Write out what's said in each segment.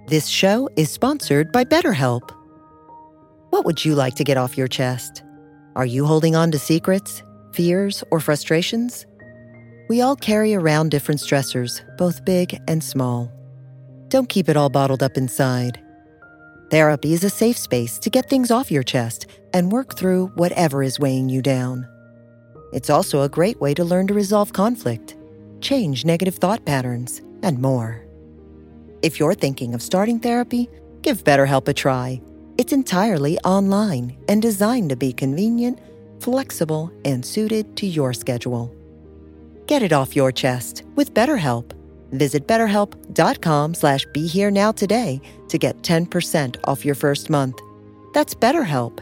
This show is sponsored by BetterHelp. What would you like to get off your chest? Are you holding on to secrets, fears, or frustrations? We all carry around different stressors, both big and small. Don't keep it all bottled up inside. Therapy is a safe space to get things off your chest and work through whatever is weighing you down. It's also a great way to learn to resolve conflict, change negative thought patterns, and more. If you're thinking of starting therapy, give BetterHelp a try. It's entirely online and designed to be convenient, flexible, and suited to your schedule. Get it off your chest with BetterHelp. Visit BetterHelp.com/BeHereNow today to get 10% off your first month. That's BetterHelp,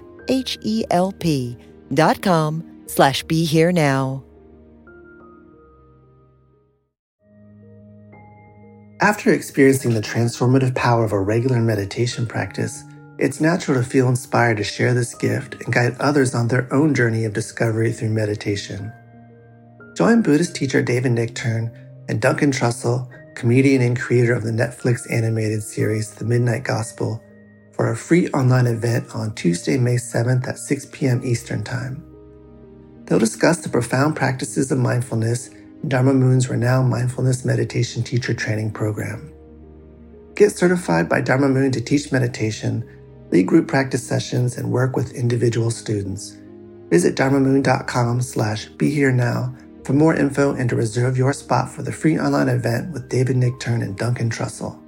HELP.com/BeHereNow. After experiencing the transformative power of a regular meditation practice, it's natural to feel inspired to share this gift and guide others on their own journey of discovery through meditation. Join Buddhist teacher David Nichtern and Duncan Trussell, comedian and creator of the Netflix animated series The Midnight Gospel, for a free online event on Tuesday, May 7th at 6 p.m. Eastern Time. They'll discuss the profound practices of mindfulness in Dharma Moon's renowned mindfulness meditation teacher training program. Get certified by Dharma Moon to teach meditation, lead group practice sessions, and work with individual students. Visit dharmamoon.com/BeHereNow for more info and to reserve your spot for the free online event with David Nichtern and Duncan Trussell.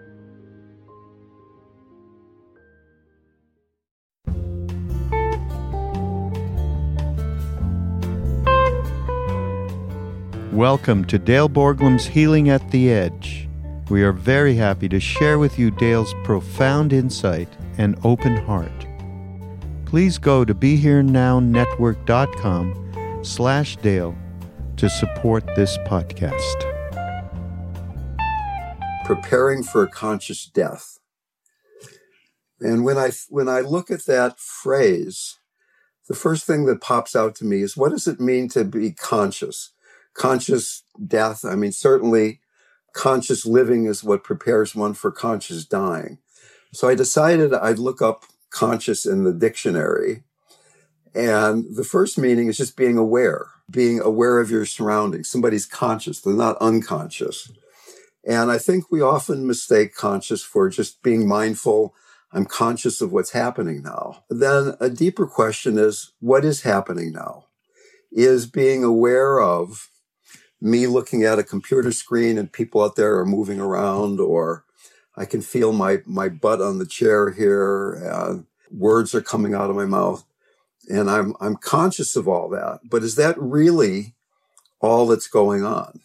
Welcome to Dale Borglum's Healing at the Edge. We are very happy to share with you Dale's profound insight and open heart. Please go to BeHereNowNetwork.com/Dale to support this podcast. Preparing for a conscious death. And when I look at that phrase, the first thing that pops out to me is, what does it mean to be conscious? Conscious death, I mean, certainly conscious living is what prepares one for conscious dying. So I decided I'd look up conscious in the dictionary. And the first meaning is just being aware of your surroundings. Somebody's conscious, they're not unconscious. And I think we often mistake conscious for just being mindful. I'm conscious of what's happening now. Then a deeper question is, what is happening now? Is being aware of me looking at a computer screen and people out there are moving around, or I can feel my butt on the chair here, and words are coming out of my mouth, and I'm conscious of all that. But is that really all that's going on?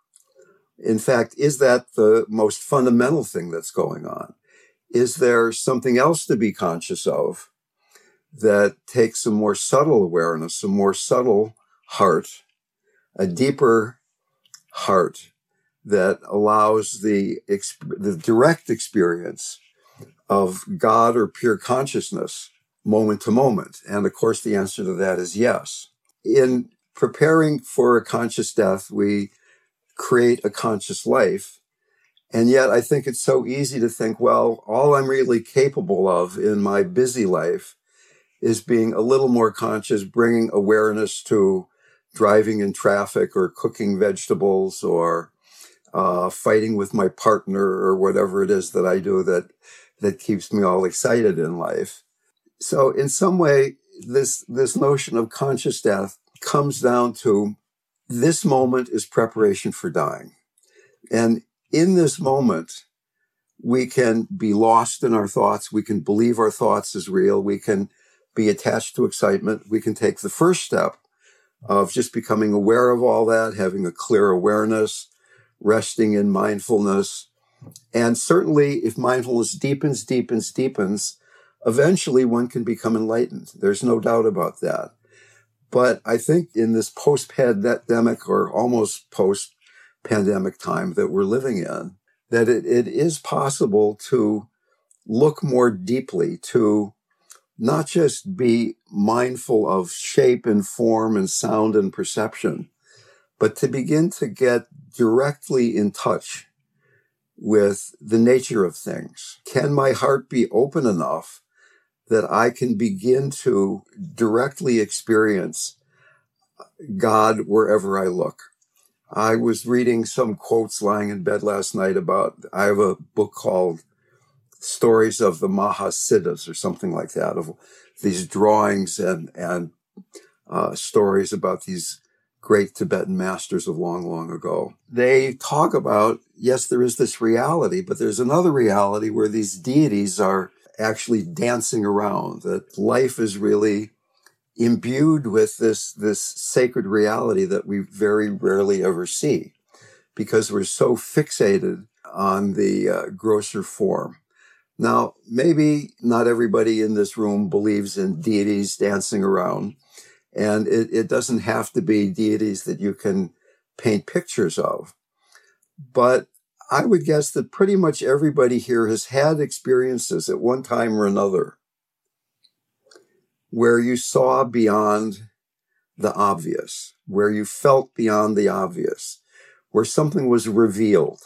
In fact, is that the most fundamental thing that's going on? Is there something else to be conscious of that takes a more subtle awareness, a more subtle heart, a deeper heart that allows the direct experience of God or pure consciousness moment to moment? And of course, the answer to that is yes. In preparing for a conscious death, we create a conscious life. And yet I think it's so easy to think, well, all I'm really capable of in my busy life is being a little more conscious, bringing awareness to driving in traffic or cooking vegetables or fighting with my partner or whatever it is that I do that keeps me all excited in life. So in some way, this notion of conscious death comes down to this moment is preparation for dying. And in this moment, we can be lost in our thoughts. We can believe our thoughts is real. We can be attached to excitement. We can take the first step of just becoming aware of all that, having a clear awareness, resting in mindfulness. And certainly if mindfulness deepens, eventually one can become enlightened. There's no doubt about that. But I think in this post-pandemic or almost post-pandemic time that we're living in, that it is possible to look more deeply, to not just be mindful of shape and form and sound and perception, but to begin to get directly in touch with the nature of things? Can my heart be open enough that I can begin to directly experience God wherever I look? I was reading some quotes lying in bed last night I have a book called Stories of the Mahasiddhas or something like that, of these drawings and stories about these great Tibetan masters of long, long ago. They talk about, yes, there is this reality, but there's another reality where these deities are actually dancing around, that life is really imbued with this sacred reality that we very rarely ever see because we're so fixated on the grosser form. Now, maybe not everybody in this room believes in deities dancing around, and it doesn't have to be deities that you can paint pictures of. But I would guess that pretty much everybody here has had experiences at one time or another where you saw beyond the obvious, where you felt beyond the obvious, where something was revealed,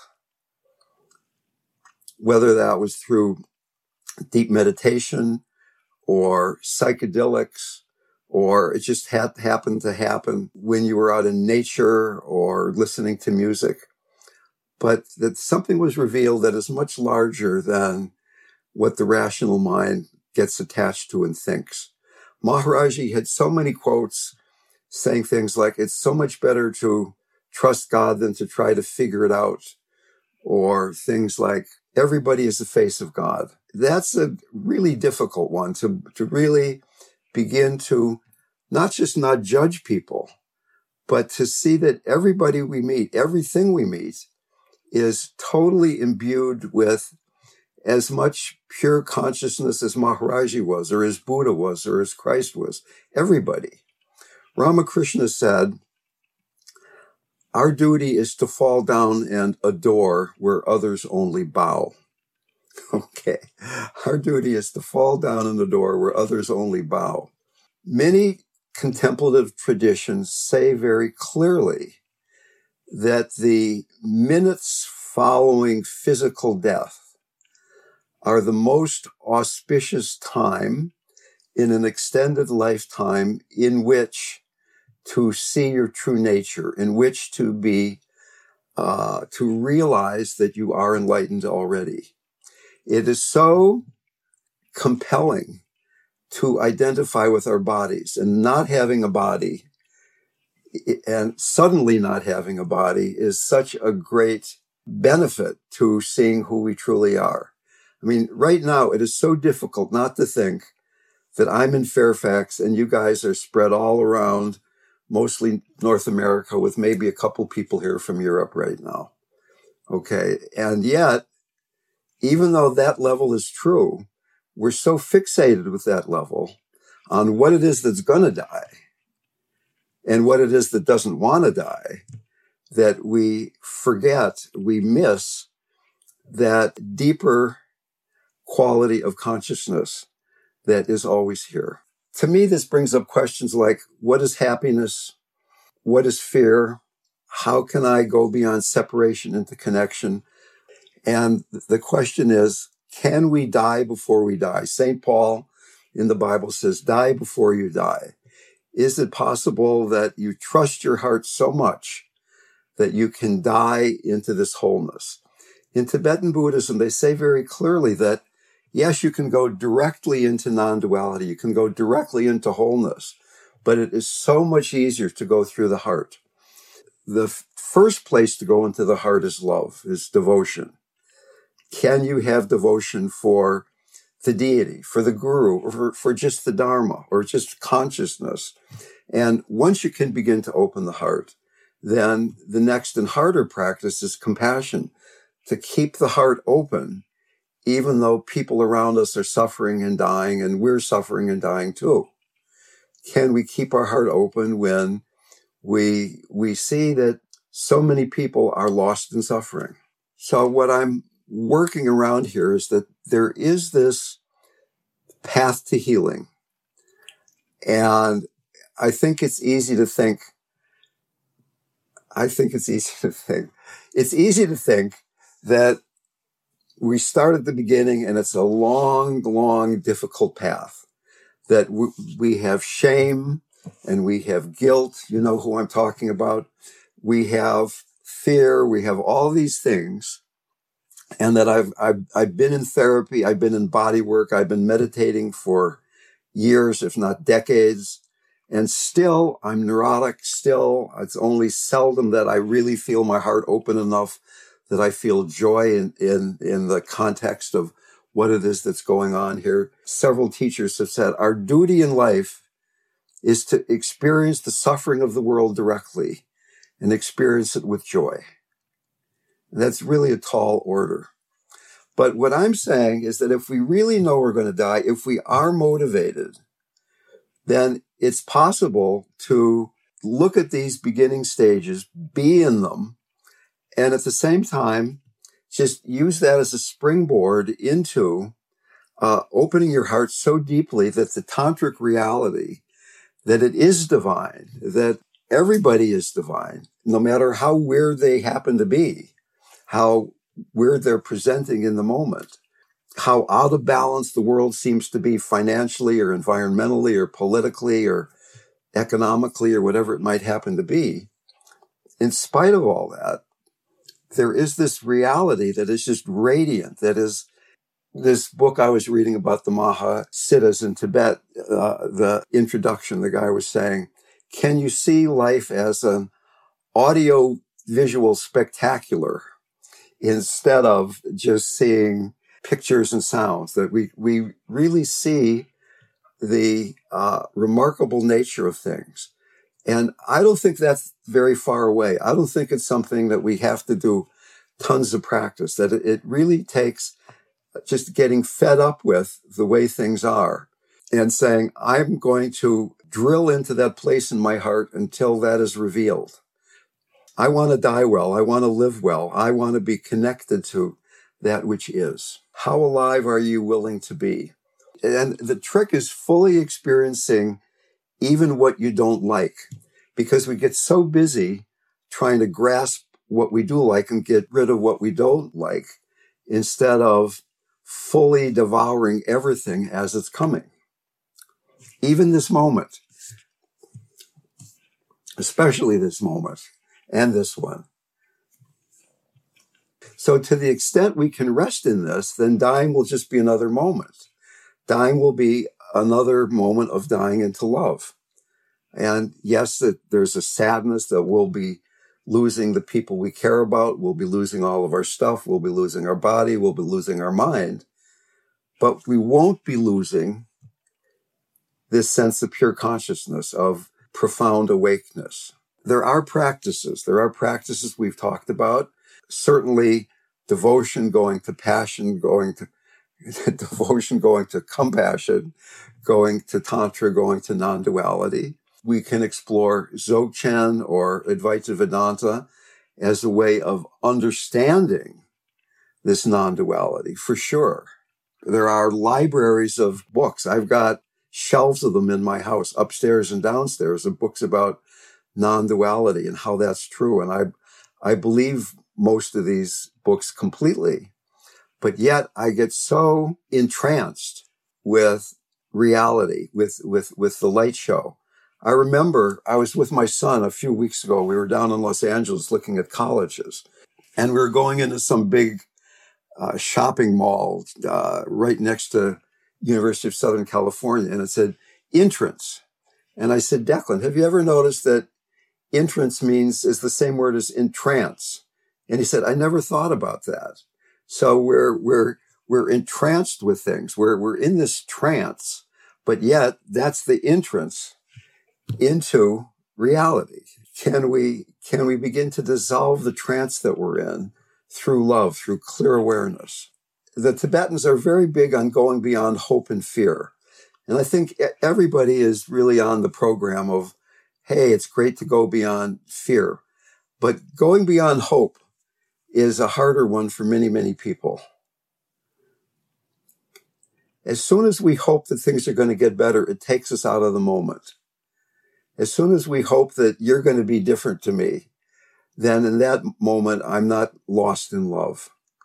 whether that was through deep meditation or psychedelics, or it just happened to happen when you were out in nature or listening to music. But that something was revealed that is much larger than what the rational mind gets attached to and thinks. Maharaji had so many quotes saying things like, it's so much better to trust God than to try to figure it out. Or things like, everybody is the face of God. That's a really difficult one to really begin to not just not judge people, but to see that everybody we meet, everything we meet, is totally imbued with as much pure consciousness as Maharaji was, or as Buddha was, or as Christ was. Everybody. Ramakrishna said, our duty is to fall down and adore where others only bow. Okay. Our duty is to fall down and adore where others only bow. Many contemplative traditions say very clearly that the minutes following physical death are the most auspicious time in an extended lifetime in which to see your true nature, in which to be, to realize that you are enlightened already. It is so compelling to identify with our bodies, and not having a body and suddenly not having a body is such a great benefit to seeing who we truly are. I mean, right now it is so difficult not to think that I'm in Fairfax and you guys are spread all around, mostly North America, with maybe a couple people here from Europe right now. Okay. And yet, even though that level is true, we're so fixated with that level on what it is that's going to die and what it is that doesn't want to die, that we forget, we miss that deeper quality of consciousness that is always here. To me, this brings up questions like, what is happiness? What is fear? How can I go beyond separation into connection? And the question is, can we die before we die? St. Paul in the Bible says, die before you die. Is it possible that you trust your heart so much that you can die into this wholeness? In Tibetan Buddhism, they say very clearly that, yes, you can go directly into non-duality. You can go directly into wholeness, but it is so much easier to go through the heart. The first place to go into the heart is love, is devotion. Can you have devotion for the deity, for the guru, or for just the Dharma, or just consciousness? And once you can begin to open the heart, then the next and harder practice is compassion, to keep the heart open, even though people around us are suffering and dying, and we're suffering and dying too. Can we keep our heart open when we see that so many people are lost in suffering? So what I'm working around here is that there is this path to healing. And I think it's easy to think, it's easy to think that we start at the beginning, and it's a long, long, difficult path that we have shame and we have guilt. You know who I'm talking about. We have fear. We have all these things. And that I've been in therapy. I've been in body work. I've been meditating for years, if not decades. And still I'm neurotic. Still, it's only seldom that I really feel my heart open enough that I feel joy in the context of what it is that's going on here. Several teachers have said our duty in life is to experience the suffering of the world directly and experience it with joy. And that's really a tall order. But what I'm saying is that if we really know we're going to die, if we are motivated, then it's possible to look at these beginning stages, be in them, and at the same time, just use that as a springboard into opening your heart so deeply that the tantric reality, that it is divine, that everybody is divine, no matter how weird they happen to be, how weird they're presenting in the moment, how out of balance the world seems to be financially or environmentally or politically or economically or whatever it might happen to be. In spite of all that, there is this reality that is just radiant, that is this book I was reading about the Mahasiddhas in Tibet, the introduction, the guy was saying, can you see life as an audio-visual spectacular instead of just seeing pictures and sounds, that we really see the remarkable nature of things. And I don't think that's very far away. I don't think it's something that we have to do tons of practice, that it really takes just getting fed up with the way things are and saying, I'm going to drill into that place in my heart until that is revealed. I want to die well. I want to live well. I want to be connected to that which is. How alive are you willing to be? And the trick is fully experiencing even what you don't like, because we get so busy trying to grasp what we do like and get rid of what we don't like, instead of fully devouring everything as it's coming. Even this moment, especially this moment and this one. So to the extent we can rest in this, then dying will just be another moment. Dying will be another moment of dying into love. And yes, there's a sadness that we'll be losing the people we care about. We'll be losing all of our stuff. We'll be losing our body. We'll be losing our mind. But we won't be losing this sense of pure consciousness, of profound awakeness. There are practices we've talked about. Certainly devotion going to passion, going to devotion going to compassion, going to tantra, going to non-duality. We can explore Dzogchen or Advaita Vedanta as a way of understanding this non-duality, for sure. There are libraries of books. I've got shelves of them in my house, upstairs and downstairs, of books about non-duality and how that's true. And I believe most of these books completely. But yet I get so entranced with reality, with the light show. I remember I was with my son a few weeks ago. We were down in Los Angeles looking at colleges, and we were going into some big shopping mall right next to University of Southern California, and it said entrance. And I said, Declan, have you ever noticed that entrance is the same word as entrance? And he said, I never thought about that. So we're entranced with things. We're in this trance, but yet that's the entrance into reality. Can we begin to dissolve the trance that we're in through love, through clear awareness? The Tibetans are very big on going beyond hope and fear. And I think everybody is really on the program of, hey, it's great to go beyond fear. But going beyond hope is a harder one for many, many people. As soon as we hope that things are going to get better, it takes us out of the moment. As soon as we hope that you're going to be different to me, then in that moment, I'm not lost in love.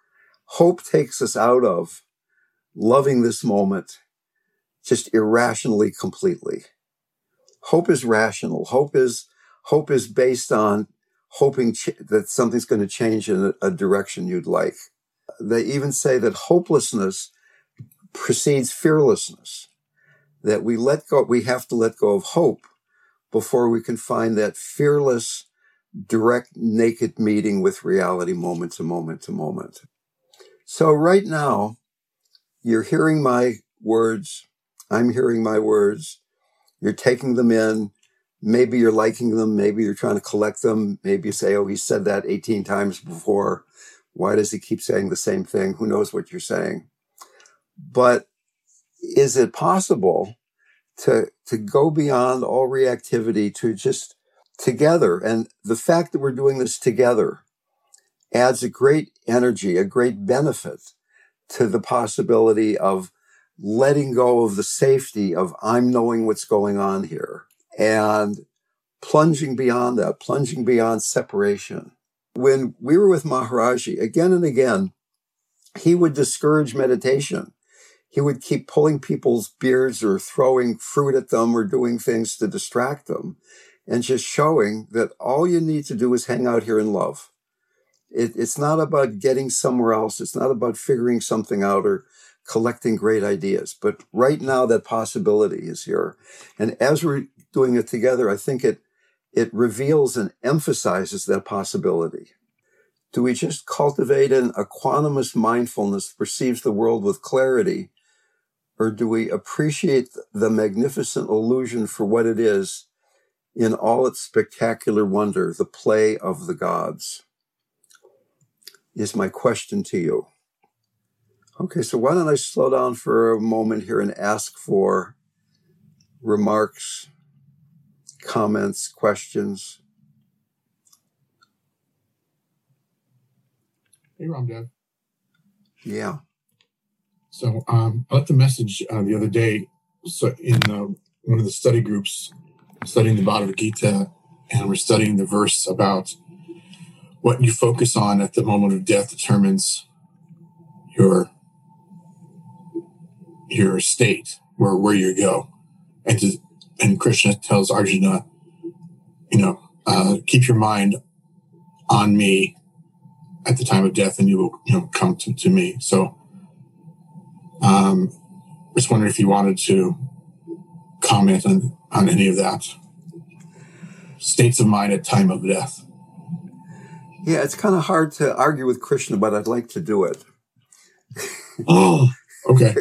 Hope takes us out of loving this moment just irrationally completely. Hope is rational. Hope is based on hoping that something's going to change in a direction you'd like. They even say that hopelessness precedes fearlessness, that we have to let go of hope before we can find that fearless, direct, naked meeting with reality moment to moment to moment. So right now, you're hearing my words. I'm hearing my words. You're taking them in. Maybe you're liking them. Maybe you're trying to collect them. Maybe you say, oh, he said that 18 times before. Why does he keep saying the same thing? Who knows what you're saying? But is it possible to go beyond all reactivity to just together? And the fact that we're doing this together adds a great energy, a great benefit to the possibility of letting go of the safety of I'm knowing what's going on here and plunging beyond that, plunging beyond separation. When we were with Maharaji, again and again, he would discourage meditation. He would keep pulling people's beards or throwing fruit at them or doing things to distract them and just showing that all you need to do is hang out here in love. It's not about getting somewhere else. It's not about figuring something out or collecting great ideas. But right now, that possibility is here. And as we're doing it together, I think it reveals and emphasizes that possibility. Do we just cultivate a quantumous mindfulness that perceives the world with clarity, or do we appreciate the magnificent illusion for what it is in all its spectacular wonder, the play of the gods? Is my question to you. Okay, so why don't I slow down for a moment here and ask for remarks, comments, questions. Hey, Ramdev. Yeah. So I left a message the other day. So in one of the study groups, studying the Bhagavad Gita, and we're studying the verse about what you focus on at the moment of death determines your state, where you go. And Krishna tells Arjuna, keep your mind on me at the time of death, and you will come to me. So, just wondering if you wanted to comment on any of that. States of mind at time of death. Yeah, it's kind of hard to argue with Krishna, but I'd like to do it. Oh, okay.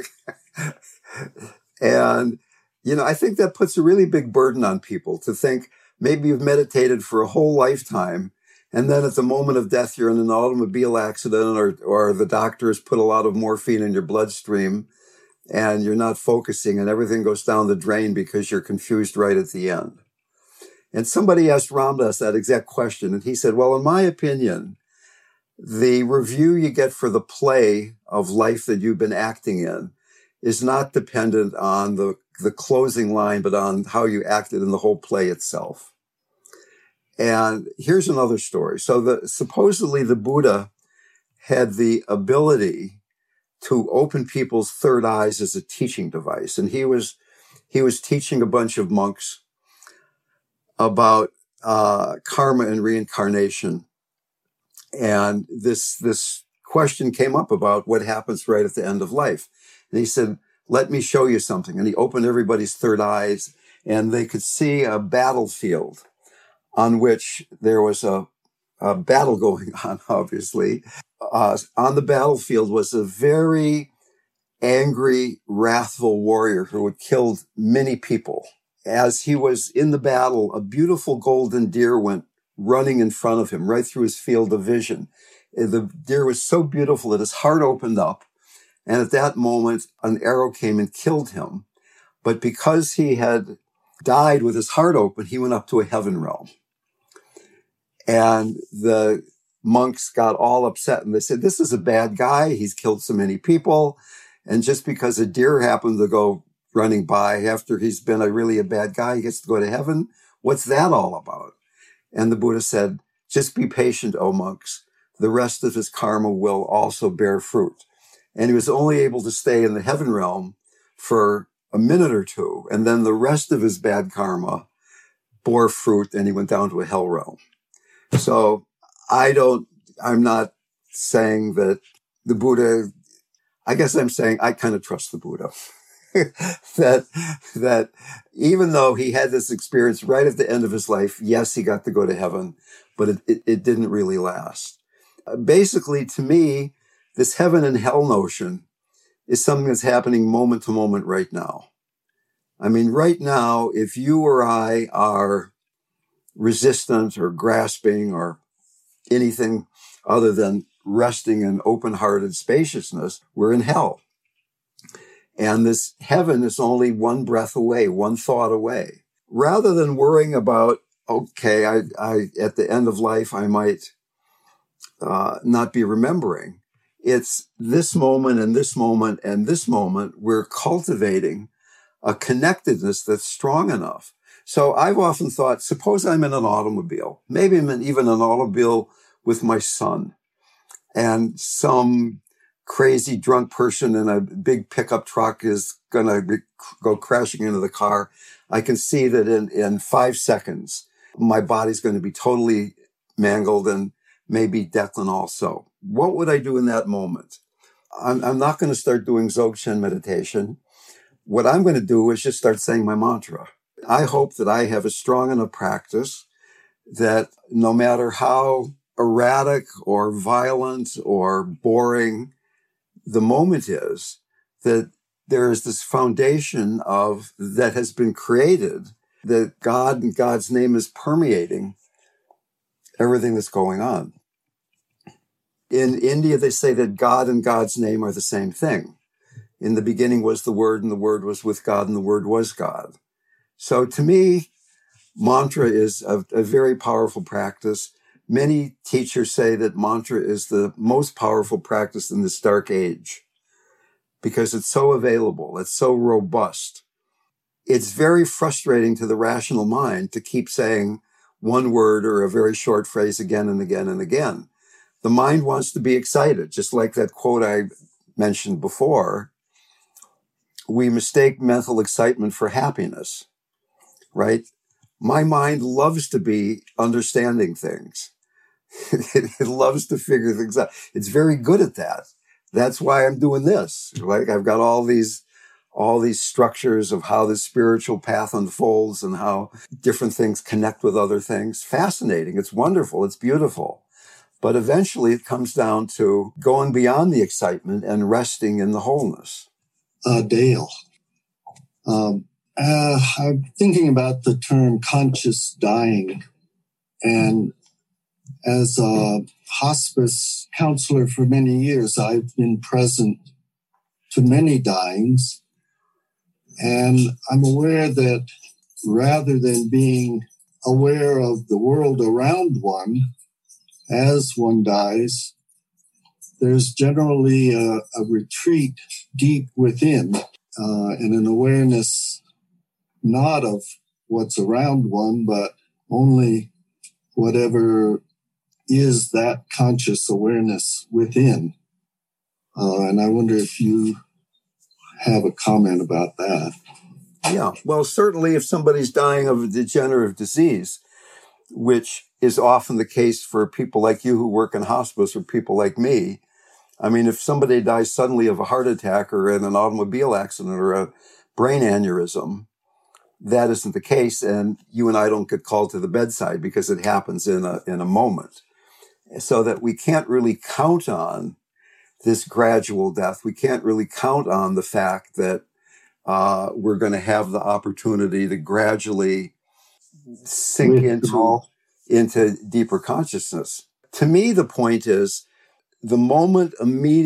And, I think that puts a really big burden on people to think maybe you've meditated for a whole lifetime, and then at the moment of death, you're in an automobile accident or the doctor has put a lot of morphine in your bloodstream and you're not focusing and everything goes down the drain because you're confused right at the end. And somebody asked Ramdas that exact question, and he said, well, in my opinion, the review you get for the play of life that you've been acting in is not dependent on the closing line, but on how you acted in the whole play itself. And here's another story. So supposedly the Buddha had the ability to open people's third eyes as a teaching device. And he was teaching a bunch of monks about karma and reincarnation. And this question came up about what happens right at the end of life. And he said, let me show you something. And he opened everybody's third eyes, and they could see a battlefield on which there was a battle going on, obviously. On the battlefield was a very angry, wrathful warrior who had killed many people. As he was in the battle, a beautiful golden deer went running in front of him, right through his field of vision. The deer was so beautiful that his heart opened up. And at that moment, an arrow came and killed him. But because he had died with his heart open, he went up to a heaven realm. And the monks got all upset and they said, this is a bad guy. He's killed so many people. And just because a deer happened to go running by after he's been really a bad guy, he gets to go to heaven. What's that all about? And the Buddha said, just be patient, O monks. the rest of his karma will also bear fruit. And he was only able to stay in the heaven realm for a minute or two. And then the rest of his bad karma bore fruit and he went down to a hell realm. So I'm not saying that the Buddha, I guess I'm saying I kind of trust the Buddha. that even though he had this experience right at the end of his life, yes, he got to go to heaven, but it didn't really last. Basically, to me, this heaven and hell notion is something that's happening moment to moment right now. I mean, right now, if you or I are resistant or grasping or anything other than resting in open-hearted spaciousness, we're in hell. And this heaven is only one breath away, one thought away. Rather than worrying about, okay, I at the end of life, I might not be remembering. It's this moment and this moment and this moment, we're cultivating a connectedness that's strong enough. So I've often thought, suppose I'm in an automobile. Maybe I'm even an automobile with my son, and some crazy drunk person in a big pickup truck is going to go crashing into the car. I can see that in 5 seconds, my body's going to be totally mangled, and maybe Declan also. What would I do in that moment? I'm not going to start doing Dzogchen meditation. What I'm going to do is just start saying my mantra. I hope that I have a strong enough practice that no matter how erratic or violent or boring the moment is, that there is this foundation that has been created, that God and God's name is permeating everything that's going on. In India, they say that God and God's name are the same thing. In the beginning was the Word, and the Word was with God, and the Word was God. So to me, mantra is a very powerful practice. Many teachers say that mantra is the most powerful practice in this dark age because it's so available, it's so robust. It's very frustrating to the rational mind to keep saying one word or a very short phrase again and again and again. The mind wants to be excited, just like that quote I mentioned before. We mistake mental excitement for happiness, right? My mind loves to be understanding things. It loves to figure things out. It's very good at that. That's why I'm doing this. Like, I've got all these structures of how the spiritual path unfolds and how different things connect with other things. Fascinating. It's wonderful. It's beautiful. But eventually it comes down to going beyond the excitement and resting in the wholeness. Dale, I'm thinking about the term conscious dying. And as a hospice counselor for many years, I've been present to many dyings. And I'm aware that rather than being aware of the world around one as one dies, there's generally a retreat deep within and an awareness not of what's around one, but only whatever is that conscious awareness within. And I wonder if you have a comment about that. Yeah, well, certainly if somebody's dying of a degenerative disease, which is often the case for people like you who work in hospice or people like me. I mean, if somebody dies suddenly of a heart attack or in an automobile accident or a brain aneurysm, that isn't the case. And you and I don't get called to the bedside because it happens in a moment. So that we can't really count on this gradual death. We can't really count on the fact that we're going to have the opportunity to gradually sink into deeper consciousness. To me, the point is the moments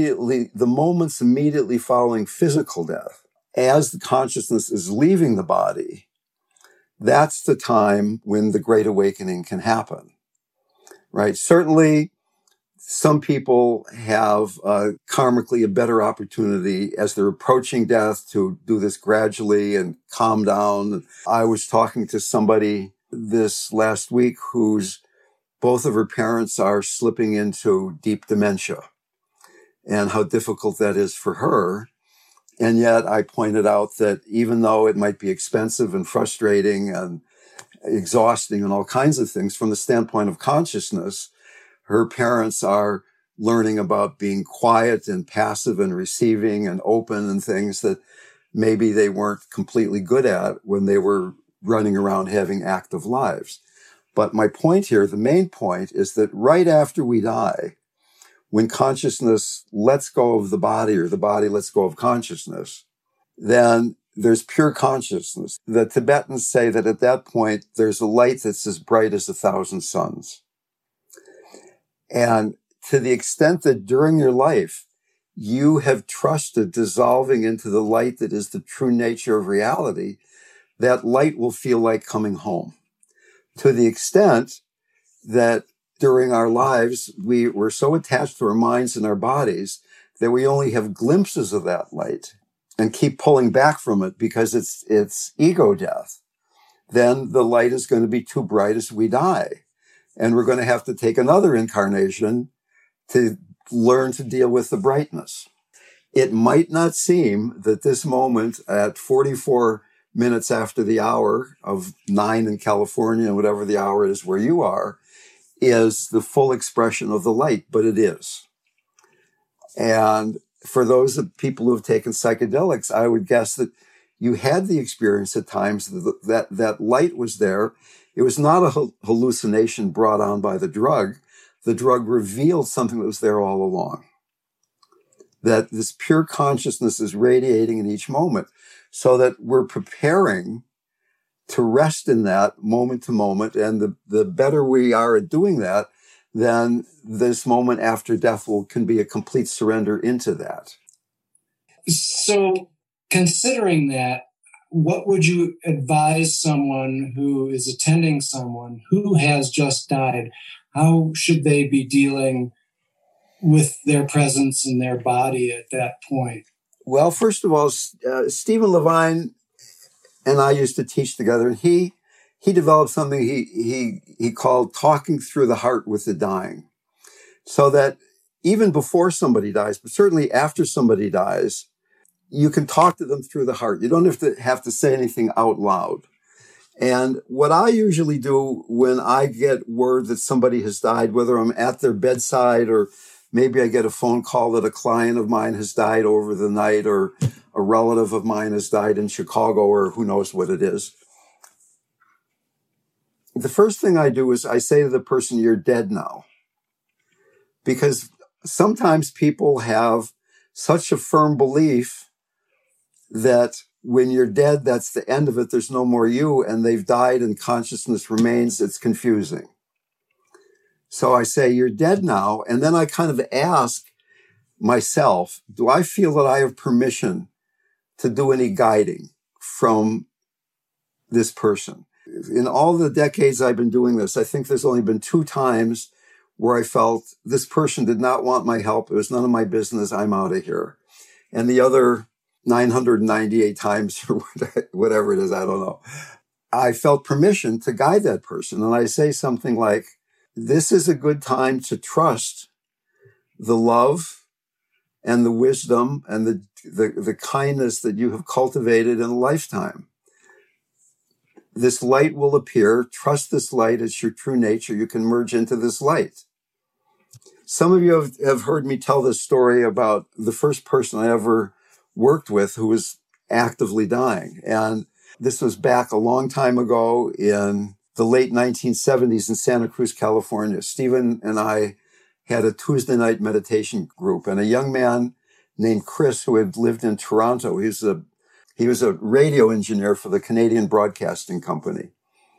immediately following physical death, as the consciousness is leaving the body, that's the time when the Great Awakening can happen, right? Certainly, some people have karmically a better opportunity as they're approaching death to do this gradually and calm down. I was talking to somebody this last week whose both of her parents are slipping into deep dementia and how difficult that is for her. And yet I pointed out that even though it might be expensive and frustrating and exhausting and all kinds of things from the standpoint of consciousness, her parents are learning about being quiet and passive and receiving and open and things that maybe they weren't completely good at when they were running around having active lives. But my point here, the main point, is that right after we die, when consciousness lets go of the body or the body lets go of consciousness, then there's pure consciousness. The Tibetans say that at that point, there's a light that's as bright as 1,000 suns. And to the extent that during your life, you have trusted dissolving into the light that is the true nature of reality, that light will feel like coming home. To the extent that during our lives, we're so attached to our minds and our bodies that we only have glimpses of that light and keep pulling back from it because it's ego death, then the light is going to be too bright as we die. And we're going to have to take another incarnation to learn to deal with the brightness. It might not seem that this moment at 44 minutes after the hour of 9 in California, whatever the hour is where you are, is the full expression of the light, but it is. And for those people who have taken psychedelics, I would guess that you had the experience at times that light was there. It was not a hallucination brought on by the drug. The drug revealed something that was there all along. That this pure consciousness is radiating in each moment so that we're preparing to rest in that moment to moment. And the better we are at doing that, then this moment after death can be a complete surrender into that. So considering that, what would you advise someone who is attending someone who has just died? How should they be dealing with their presence in their body at that point? Well, first of all, Stephen Levine and I used to teach together, and he developed something he called talking through the heart with the dying. So that even before somebody dies, but certainly after somebody dies, you can talk to them through the heart. You don't have to say anything out loud. And what I usually do when I get word that somebody has died, whether I'm at their bedside or maybe I get a phone call that a client of mine has died over the night or a relative of mine has died in Chicago or who knows what it is. The first thing I do is I say to the person, "You're dead now." Because sometimes people have such a firm belief that when you're dead, that's the end of it. There's no more you, and they've died and consciousness remains. It's confusing. So I say, "You're dead now." And then I kind of ask myself, do I feel that I have permission to do any guiding from this person? In all the decades I've been doing this, I think there's only been 2 times where I felt this person did not want my help. It was none of my business. I'm out of here. And the other 998 times or whatever it is, I don't know, I felt permission to guide that person. And I say something like, this is a good time to trust the love and the wisdom and the kindness that you have cultivated in a lifetime. This light will appear. Trust this light as your true nature. You can merge into this light. Some of you have heard me tell this story about the first person I ever worked with who was actively dying. And this was back a long time ago in the late 1970s in Santa Cruz, California. Stephen and I had a Tuesday night meditation group, and a young man named Chris, who had lived in Toronto, he was a radio engineer for the Canadian Broadcasting Company,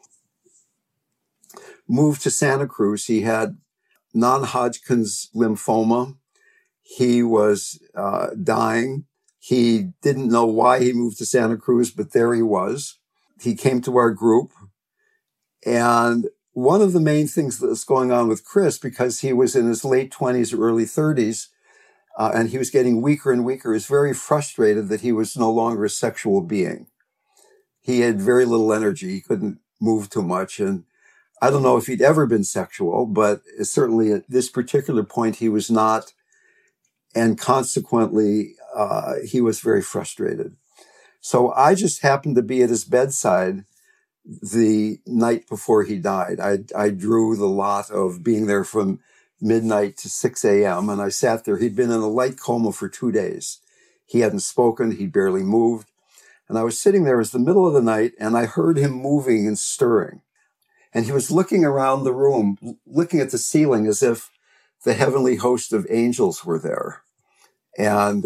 moved to Santa Cruz. He had non-Hodgkin's lymphoma. He was dying. He didn't know why he moved to Santa Cruz, but there he was. He came to our group. And one of the main things that was going on with Chris, because he was in his late 20s or early 30s, and he was getting weaker and weaker, he was very frustrated that he was no longer a sexual being. He had very little energy. He couldn't move too much. And I don't know if he'd ever been sexual, but certainly at this particular point, he was not. And consequently, he was very frustrated. So I just happened to be at his bedside the night before he died. I drew the lot of being there from midnight to 6 a.m. And I sat there. He'd been in a light coma for 2 days. He hadn't spoken. He barely moved. And I was sitting there. It was the middle of the night, and I heard him moving and stirring. And he was looking around the room, looking at the ceiling as if the heavenly host of angels were there. And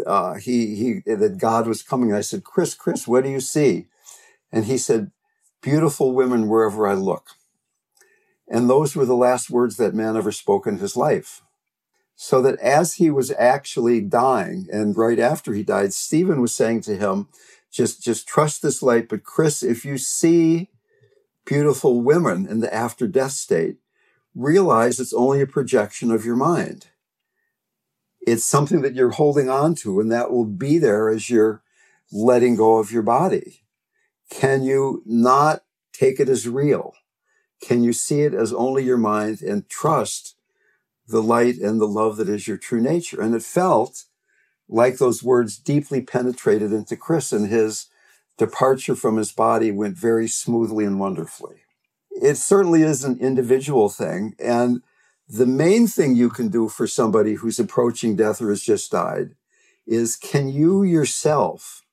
that God was coming. I said, Chris, what do you see? And he said, beautiful women wherever I look. And those were the last words that man ever spoke in his life. So that as he was actually dying, and right after he died, Stephen was saying to him, just trust this light. But Chris, if you see beautiful women in the after death state, realize it's only a projection of your mind. It's something that you're holding on to, and that will be there as you're letting go of your body. Can you not take it as real? Can you see it as only your mind and trust the light and the love that is your true nature? And it felt like those words deeply penetrated into Chris, and his departure from his body went very smoothly and wonderfully. It certainly is an individual thing. And the main thing you can do for somebody who's approaching death or has just died is, can you yourself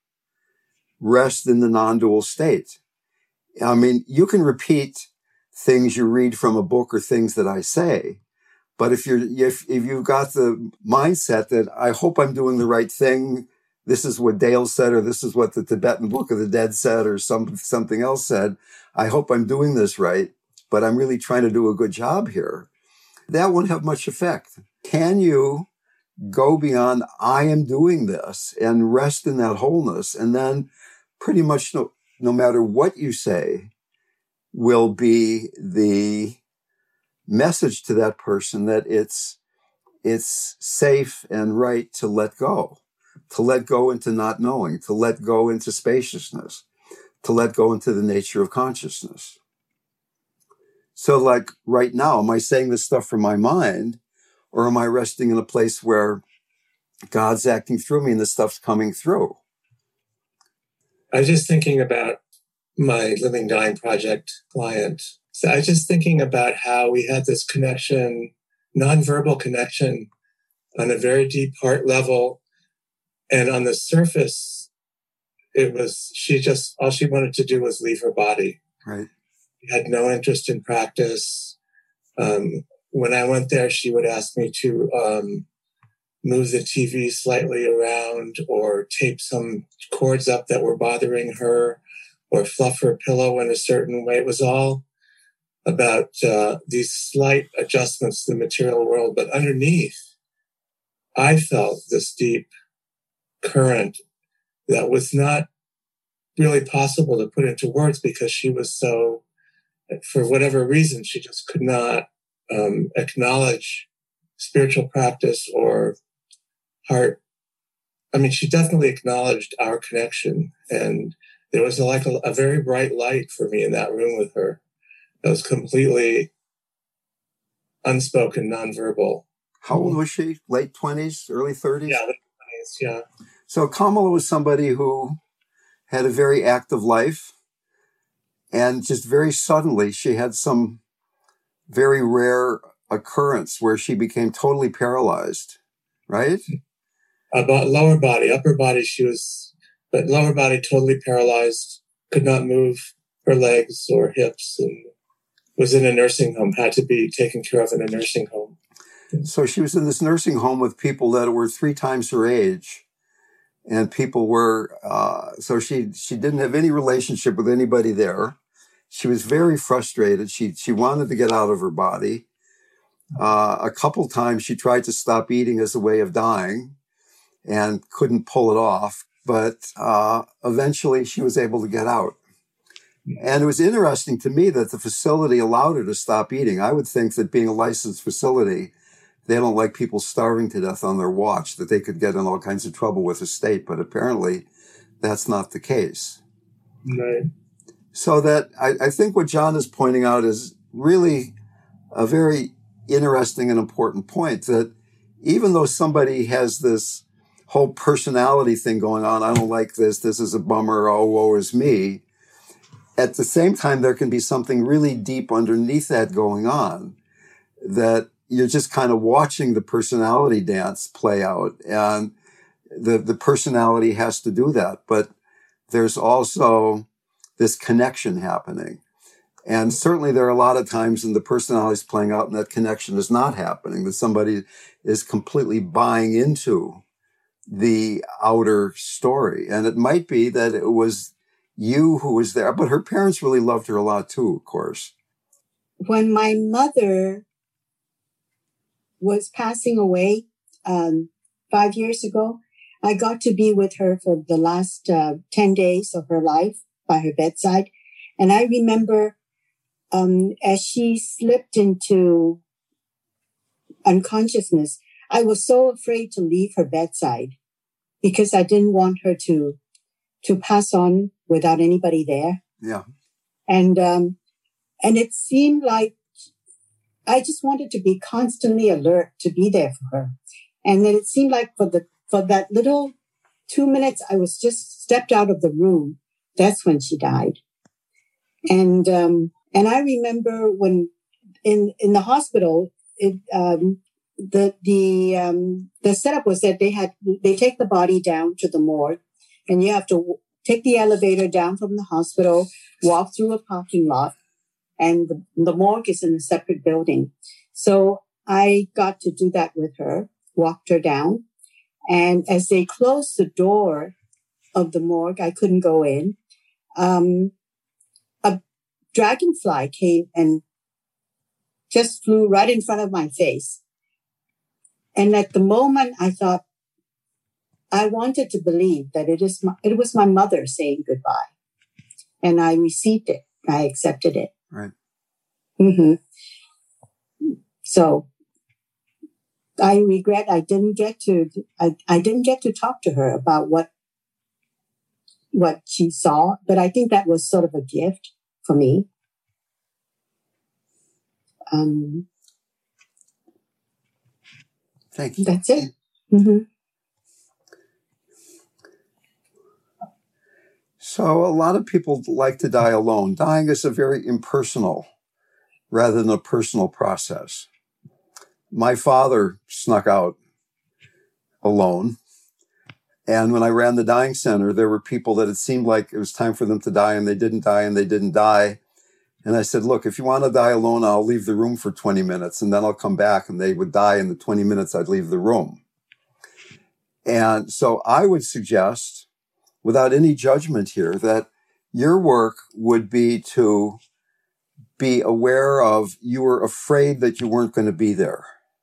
rest in the non-dual state? I mean, you can repeat things you read from a book or things that I say, but if you've got the mindset that I hope I'm doing the right thing, this is what Dale said, or this is what the Tibetan Book of the Dead said, or something else said, I hope I'm doing this right, but I'm really trying to do a good job here, that won't have much effect. Can you go beyond, I am doing this, and rest in that wholeness, and then pretty much no matter what you say will be the message to that person that it's safe and right to let go into not knowing, to let go into spaciousness, to let go into the nature of consciousness. So like right now, am I saying this stuff from my mind, or am I resting in a place where God's acting through me and this stuff's coming through? I was just thinking about my Living Dying Project client. So I was just thinking about how we had this connection, nonverbal connection on a very deep heart level. And on the surface, it was, all she wanted to do was leave her body. Right. She had no interest in practice. When I went there, she would ask me to move the TV slightly around, or tape some cords up that were bothering her, or fluff her pillow in a certain way. It was all about these slight adjustments to the material world. But underneath, I felt this deep current that was not really possible to put into words, because she was so, for whatever reason, she just could not acknowledge spiritual practice or heart. I mean, she definitely acknowledged our connection, and there was like a very bright light for me in that room with her. That was completely unspoken, nonverbal. How old was she? Late 20s, early 30s? Yeah, late 20s, yeah. So Kamala was somebody who had a very active life, and just very suddenly she had some very rare occurrence where she became totally paralyzed, right? About lower body, upper body, but lower body totally paralyzed, could not move her legs or hips, and was in a nursing home, had to be taken care of in a nursing home. So she was in this nursing home with people that were 3 times her age. And people were, so she didn't have any relationship with anybody there. She was very frustrated. She wanted to get out of her body. A couple times she tried to stop eating as a way of dying and couldn't pull it off. But eventually she was able to get out. And it was interesting to me that the facility allowed her to stop eating. I would think that being a licensed facility, they don't like people starving to death on their watch, that they could get in all kinds of trouble with the state. But apparently that's not the case. Right. So that I think what John is pointing out is really a very interesting and important point, that even though somebody has this whole personality thing going on, I don't like this is a bummer, oh, woe is me, at the same time, there can be something really deep underneath that going on, that you're just kind of watching the personality dance play out, and the personality has to do that. But there's also this connection happening. And certainly there are a lot of times when the personality is playing out and that connection is not happening, that somebody is completely buying into the outer story. And it might be that it was you who was there, but her parents really loved her a lot too, of course. When my mother was passing away 5 years ago, I got to be with her for the last 10 days of her life by her bedside. And I remember as she slipped into unconsciousness, I was so afraid to leave her bedside because I didn't want her to pass on without anybody there. Yeah. And it seemed like I just wanted to be constantly alert to be there for her. And then it seemed like for that little 2 minutes, I was just stepped out of the room. That's when she died. And I remember when in the hospital, the setup was that they take the body down to the morgue, and you have to take the elevator down from the hospital, walk through a parking lot, and the morgue is in a separate building. So I got to do that with her, walked her down. And as they closed the door of the morgue, I couldn't go in. A dragonfly came and just flew right in front of my face. And at the moment, I thought, I wanted to believe that it was my mother saying goodbye. And I received it. I accepted it. Right. Mm-hmm. So I regret I didn't get to talk to her about what she saw, but I think that was sort of a gift for me. Thank you. That's it. Mm-hmm. So a lot of people like to die alone. Dying is a very impersonal rather than a personal process. My father snuck out alone. And when I ran the dying center, there were people that it seemed like it was time for them to die, and they didn't die, and they didn't die. And I said, look, if you want to die alone, I'll leave the room for 20 minutes, and then I'll come back, and they would die in the 20 minutes I'd leave the room. And so I would suggest, without any judgment here, that your work would be to be aware of you were afraid that you weren't going to be there.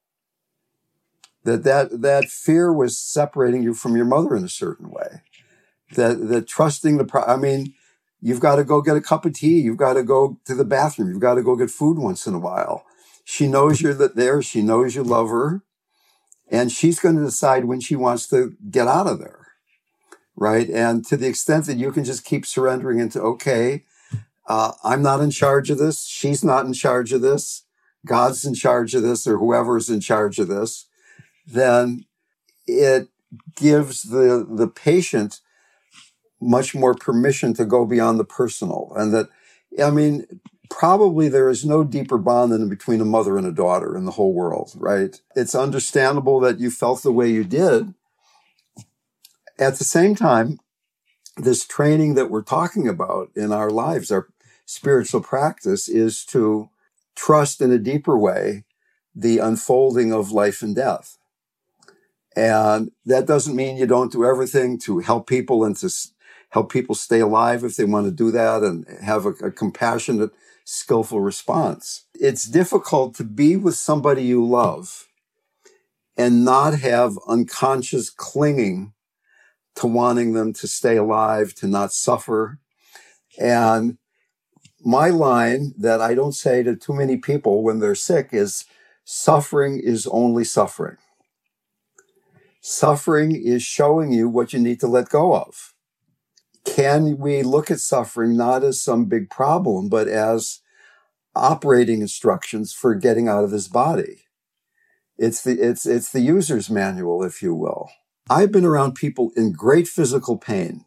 That fear was separating you from your mother in a certain way. That trusting you've got to go get a cup of tea. You've got to go to the bathroom. You've got to go get food once in a while. She knows you're there. She knows you love her. And she's going to decide when she wants to get out of there. Right? And to the extent that you can just keep surrendering into, okay, I'm not in charge of this. She's not in charge of this. God's in charge of this, or whoever's in charge of this. Then it gives the patient much more permission to go beyond the personal. And probably there is no deeper bond than between a mother and a daughter in the whole world, right? It's understandable that you felt the way you did. At the same time, this training that we're talking about in our lives, our spiritual practice, is to trust in a deeper way the unfolding of life and death. And that doesn't mean you don't do everything to help people and to help people stay alive if they want to do that and have a compassionate, skillful response. It's difficult to be with somebody you love and not have unconscious clinging to wanting them to stay alive, to not suffer. And my line that I don't say to too many people when they're sick is, suffering is only suffering. Suffering is showing you what you need to let go of. Can we look at suffering not as some big problem, but as operating instructions for getting out of his body. It's the user's manual, if you will. I've been around people in great physical pain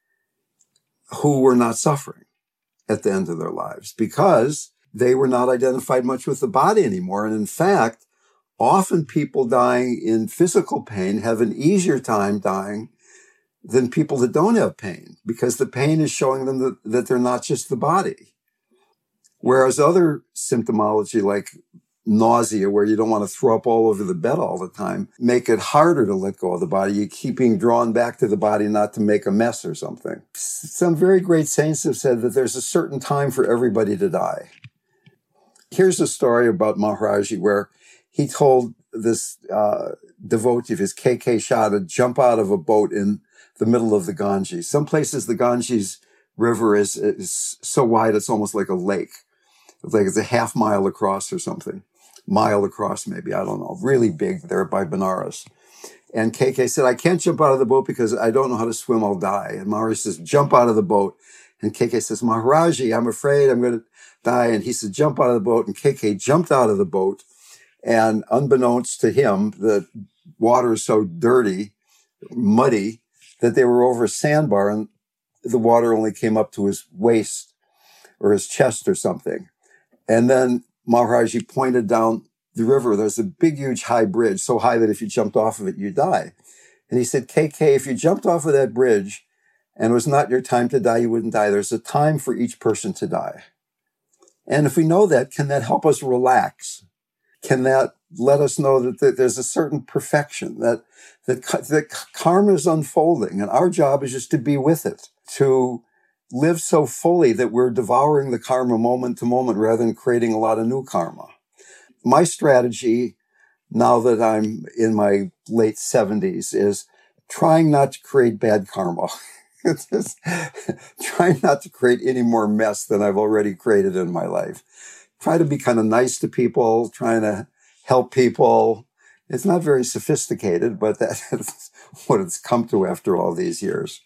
who were not suffering at the end of their lives because they were not identified much with the body anymore. And in fact, often people dying in physical pain have an easier time dying than people that don't have pain, because the pain is showing them that they're not just the body. Whereas other symptomology like nausea, where you don't want to throw up all over the bed all the time, make it harder to let go of the body. You keep being drawn back to the body not to make a mess or something. Some very great saints have said that there's a certain time for everybody to die. Here's a story about Maharaji where he told this devotee of his, K.K. Shah, to jump out of a boat in the middle of the Ganges. Some places the Ganges River is so wide it's almost like a lake. It's like it's a half mile across or something. Mile across maybe, I don't know. Really big there by Benares. And KK said, I can't jump out of the boat because I don't know how to swim, I'll die. And Maharaji says, jump out of the boat. And KK says, Maharaji, I'm afraid I'm going to die. And he said, jump out of the boat. And KK jumped out of the boat. And unbeknownst to him, the water is so dirty, muddy, that they were over a sandbar and the water only came up to his waist or his chest or something. And then Maharaji pointed down the river. There's a big, huge high bridge, so high that if you jumped off of it, you die. And he said, KK, if you jumped off of that bridge and it was not your time to die, you wouldn't die. There's a time for each person to die. And if we know that, can that help us relax? Can that let us know that there's a certain perfection, that karma is unfolding, and our job is just to be with it, to live so fully that we're devouring the karma moment to moment rather than creating a lot of new karma. My strategy, now that I'm in my late 70s, is trying not to create bad karma. Just trying not to create any more mess than I've already created in my life. Try to be kind of nice to people, trying to help people. It's not very sophisticated, but that's what it's come to after all these years.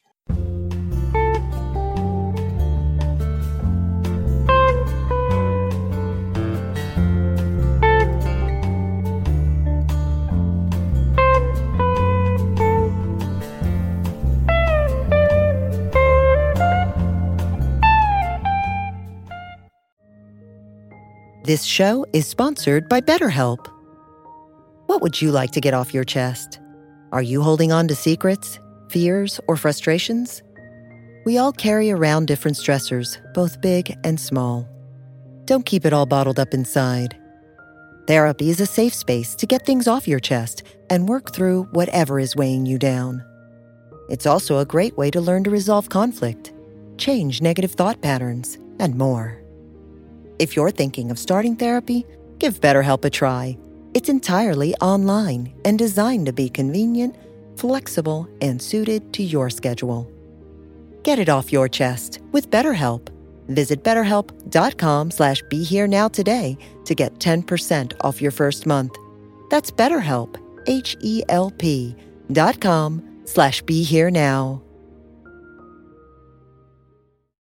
This show is sponsored by BetterHelp. What would you like to get off your chest? Are you holding on to secrets, fears, or frustrations? We all carry around different stressors, both big and small. Don't keep it all bottled up inside. Therapy is a safe space to get things off your chest and work through whatever is weighing you down. It's also a great way to learn to resolve conflict, change negative thought patterns, and more. If you're thinking of starting therapy, give BetterHelp a try. It's entirely online and designed to be convenient, flexible, and suited to your schedule. Get it off your chest with BetterHelp. Visit BetterHelp.com/BeHereNow today to get 10% off your first month. That's BetterHelp, HELP.com/BeHereNow.